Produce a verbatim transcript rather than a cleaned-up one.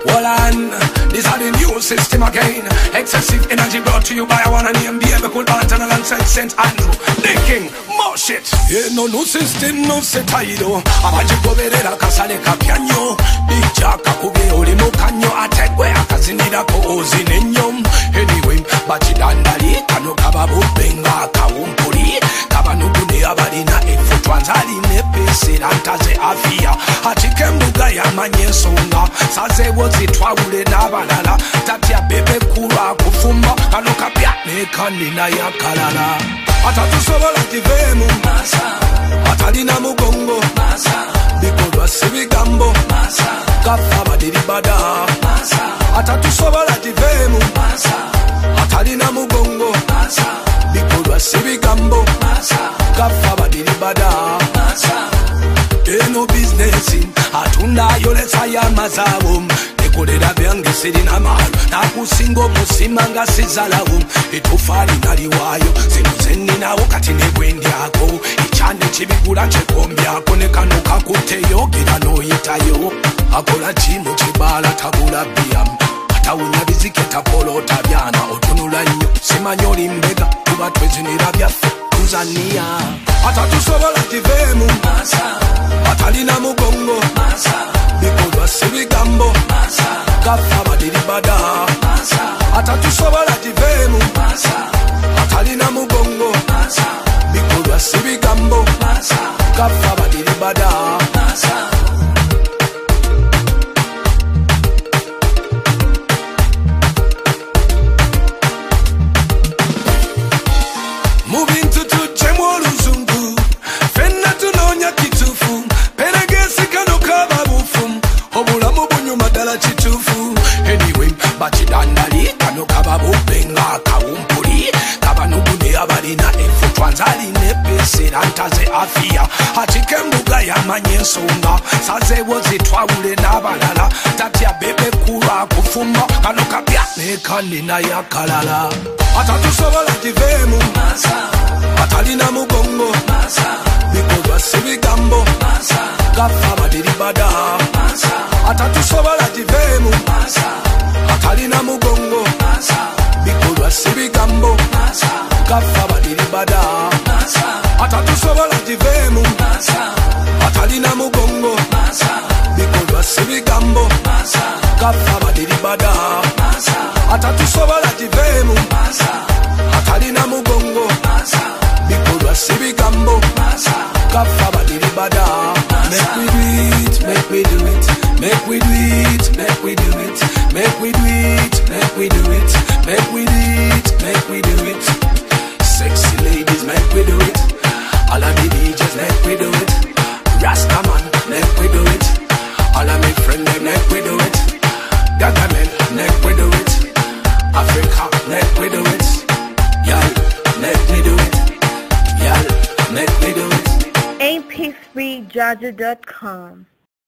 Hold on, these are the new system again. Excessive energy brought to you by one and named David Cool Banton alongside Saint Andrew. The king, more shit. Yeah, no new system, no setaido. Abaji goberera kasale kapyanyo. Dijaka kube oli mukanyo. Ategwe akazinira ko ozinenyo. Anyway, bachidandali kano kababu benga kaumpuri. Kabanugune abalina efutwanzali nepese rantaze afia. Achikembuga ya manyesonga. Saze wozi twawule nabalala. Tatia bebe kura kufuma. Kano kapya nekanina ya kalala. Atatusobola tivemu Masa Atalina mugongo Masa Bikodwa sibigambo Masa Kafa badiribada Masa Atatusobola tivemu Masa Atalina mugongo Masa Bikodwa sibigambo Masa Kafa badiribada Masa Eno business in Atunda yoletsa ya mazawo Nekolera byange sirina mahalo Nakusingo musimanga sizalawo Etufali naliwayo Zinu nawo kati negwendyako ichande chibigula chekombyako nekano kakuteyo gira noyitayo akola chimu chibala tabula bia atawunya biziketa polo tabyana otunula nnyo simanyoli mbega kuba twezinira byaffe Tanzania atatusobola tivemu Masa atalina mugongo Masa bikodwa sibigambo Masa kafa badiribada Masa atatusobola tivemu Masa atalina mugongo Masa bikodwa sibigambo Masa kafa badiribada Masa moving to to chemo luzungu fenna tunonya kitufu peregesi kano kaba bufum obulamu bunyuma dala kitufu anyway bachidandali kano kaba bubenga kaumpuri kabanugune abalina efutwanzali nepese rantaze afia achikembuga ya manyesonga saze wozi twawule nabalala tatia bebe kura kufuma kano kapya nekanina ya kalala atatusobola tivemu Masa atalina mugongo Masa bikodwa sibigambo Masa kafa badiribada Masa atatusobola tivemu Masa atalina mugongo Masa bikodwa sibigambo Masa kafa badiribada Masa atatusobola tivemu Masa atalina mugongo Masa bikodwa sibigambo Masa kafa badiribada Masa atatusobola tivemu Masa atalina mugongo Masa bikodwa sibigambo Masa kafa badiribada make we do it make we do it make we do it make we do it make we do it make we do it make we do it make we do it sexy ladies make we do it all of the D Js make we do it Rasta man make we do it all of my friends make we do it Gaga men make we do it Africa make we do it y'all make me do it y'all make me do it A P three Jaja dot com